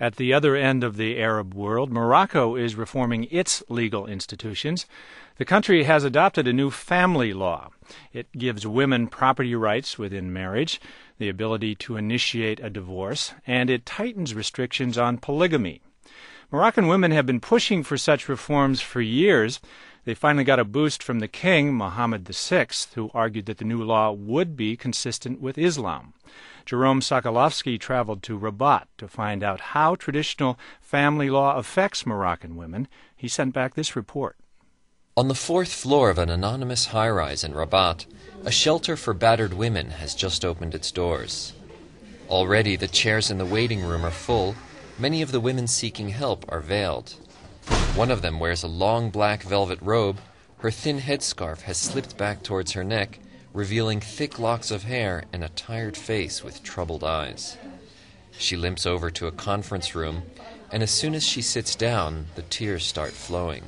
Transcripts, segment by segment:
At the other end of the Arab world, Morocco is reforming its legal institutions. The country has adopted a new family law. It gives women property rights within marriage, the ability to initiate a divorce, and it tightens restrictions on polygamy. Moroccan women have been pushing for such reforms for years. They finally got a boost from the king, Mohammed VI, who argued that the new law would be consistent with Islam. Jerome Sokolovsky traveled to Rabat to find out how traditional family law affects Moroccan women. He sent back this report. On the 4th floor of an anonymous high-rise in Rabat, a shelter for battered women has just opened its doors. Already the chairs in the waiting room are full. Many of the women seeking help are veiled. One of them wears a long black velvet robe. Her thin headscarf has slipped back towards her neck, revealing thick locks of hair and a tired face with troubled eyes. She limps over to a conference room, and as soon as she sits down, the tears start flowing.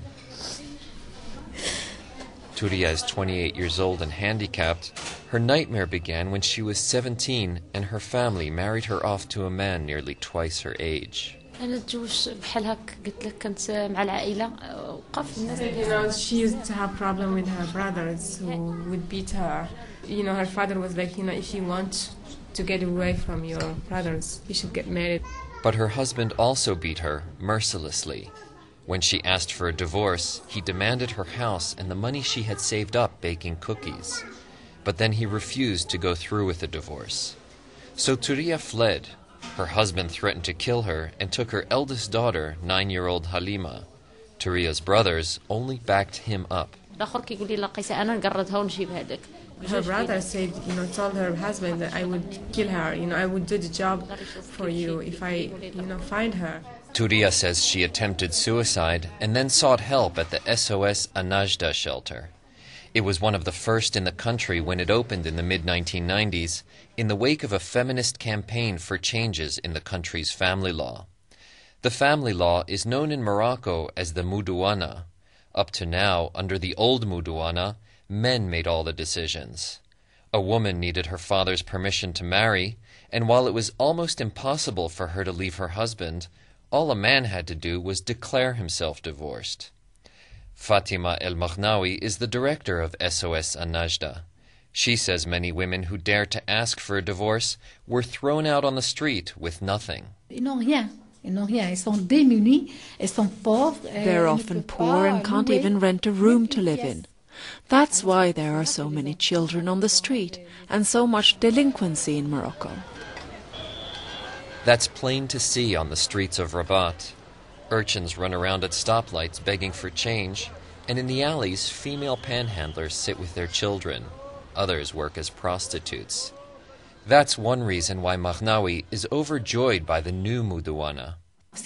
Touria is 28 years old and handicapped. Her nightmare began when she was 17 and her family married her off to a man nearly twice her age. She used to have problem with her brothers who would beat her. Her father was like, if you want to get away from your brothers, you should get married. But her husband also beat her mercilessly. When she asked for a divorce, he demanded her house and the money she had saved up baking cookies. But then he refused to go through with the divorce. So Touria fled. Her husband threatened to kill her and took her eldest daughter, 9-year-old Halima. Touria's brothers only backed him up. Her brother said, told her husband that I would kill her, I would do the job for you if I, find her. Touria says she attempted suicide and then sought help at the SOS Anajda shelter. It was one of the first in the country when it opened in the mid-1990s, in the wake of a feminist campaign for changes in the country's family law. The family law is known in Morocco as the Moudawana. Up to now, under the old Moudawana, men made all the decisions. A woman needed her father's permission to marry, and while it was almost impossible for her to leave her husband, all a man had to do was declare himself divorced. Fatima El Maghnawi is the director of SOS Anajda. She says many women who dared to ask for a divorce were thrown out on the street with nothing. They're often poor and can't even rent a room to live in. That's why there are so many children on the street and so much delinquency in Morocco. That's plain to see on the streets of Rabat. Urchins run around at stoplights begging for change, and in the alleys, female panhandlers sit with their children. Others work as prostitutes. That's one reason why Maghnawi is overjoyed by the new Moudawana.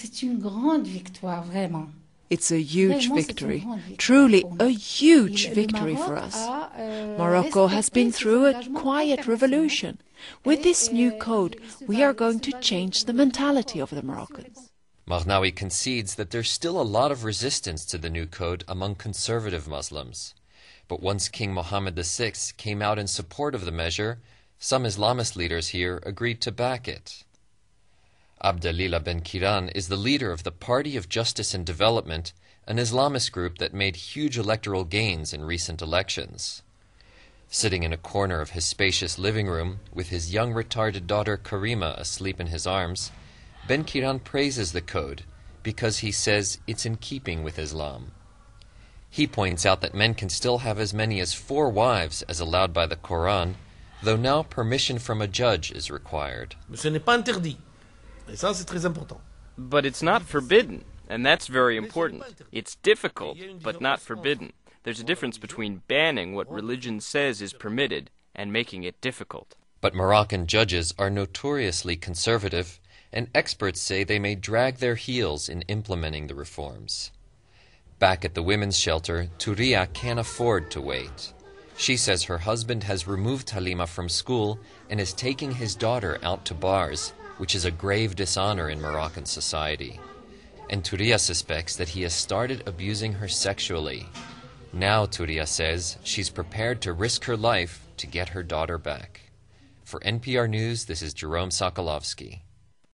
It's a huge victory, truly a huge victory for us. Morocco has been through a quiet revolution. With this new code, we are going to change the mentality of the Moroccans. Maghnawi concedes that there's still a lot of resistance to the new code among conservative Muslims. But once King Mohammed VI came out in support of the measure, some Islamist leaders here agreed to back it. Abdelila Ben Kiran is the leader of the Party of Justice and Development, an Islamist group that made huge electoral gains in recent elections. Sitting in a corner of his spacious living room, with his young retarded daughter Karima asleep in his arms, Ben Kiran praises the code because he says it's in keeping with Islam. He points out that men can still have as many as 4 wives as allowed by the Quran, though now permission from a judge is required. But it's not forbidden, and that's very important. It's difficult, but not forbidden. There's a difference between banning what religion says is permitted and making it difficult. But Moroccan judges are notoriously conservative, and experts say they may drag their heels in implementing the reforms. Back at the women's shelter, Touria can't afford to wait. She says her husband has removed Halima from school and is taking his daughter out to bars, which is a grave dishonor in Moroccan society. And Touria suspects that he has started abusing her sexually. Now, Touria says, she's prepared to risk her life to get her daughter back. For NPR News, this is Jerome Sokolovsky.